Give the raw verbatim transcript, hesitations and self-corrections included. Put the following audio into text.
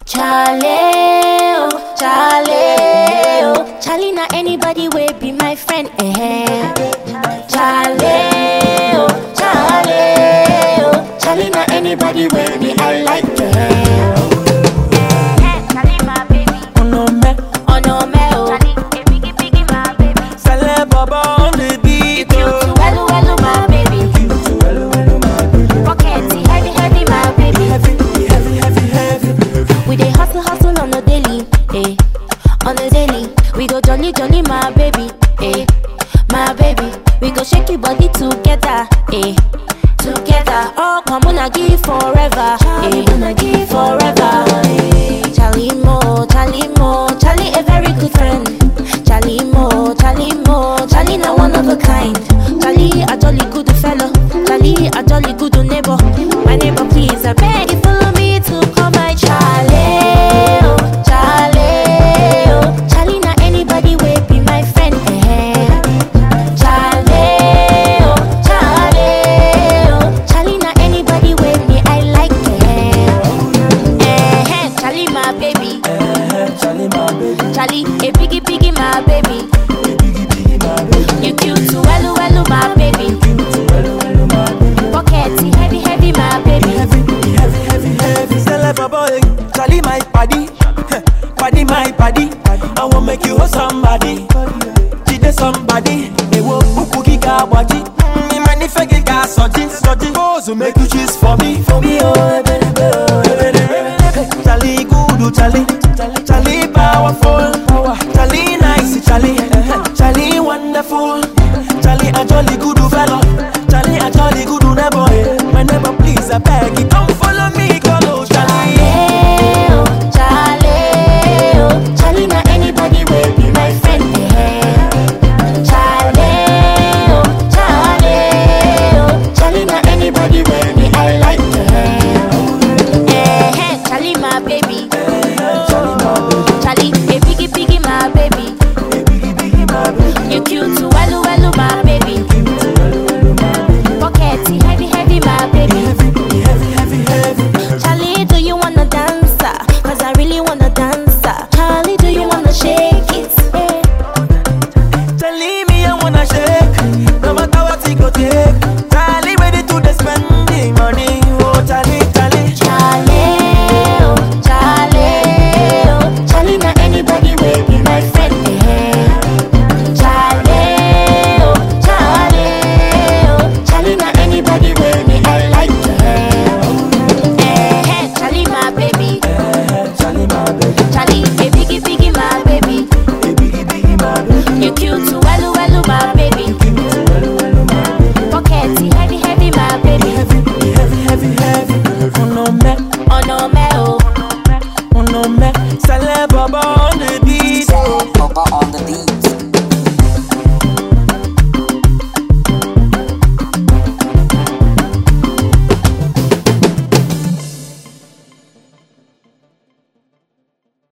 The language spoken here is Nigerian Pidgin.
Charlie, oh, Charlie, oh, Charlie, not anybody will be my friend, eh? Charlie, oh, Charlie, oh, Charlie, not anybody will be I like, eh? Charlie, my baby, Oh no me, oh no me, oh, Charlie, a biggie biggie my baby. Sele baba on the beat, cute, well, well, my baby, cute, hello hello my baby. pockety, heavy, heavy, my baby. Heavy, heavy, heavy, heavy. We dey hustle, hustle on the daily, eh? On the daily, we go jolly, jolly, my baby, eh? My baby, we go shake your body together, eh? Together, oh come on, I give forever, eh? Wanna give forever, eh? Charlie Mo, Charlie Mo, Charlie a very good friend. Charlie Mo, Charlie Mo, Charlie na one of a kind. Charlie a jolly good fellow, Charlie a jolly good neighbor. My neighbor, please, I beg you follow me to call my Charlie, oh, Charlie, oh, Charlie not anybody will be my friend, eh? Charlie, oh, Charlie, oh, Charlie not anybody will be I like, eh? Eh, Charlie my baby, Eh, Charlie my baby, Charlie a biggie biggie my baby, a biggie biggie my baby. you cute to wello wello my baby, Cute, hello hello my baby. pockety heavy heavy my baby. Heavy, heavy, heavy, heavy. Sele baba, eh, Charlie my paddy, Heh, paddy my paddy. I want make you hold somebody, jide somebody. They will buku giga waji, me money fe giga soji, soji. Pose make you choose for me, for me oh, baby, oh, baby. Hey, Charlie good, oh, Charlie.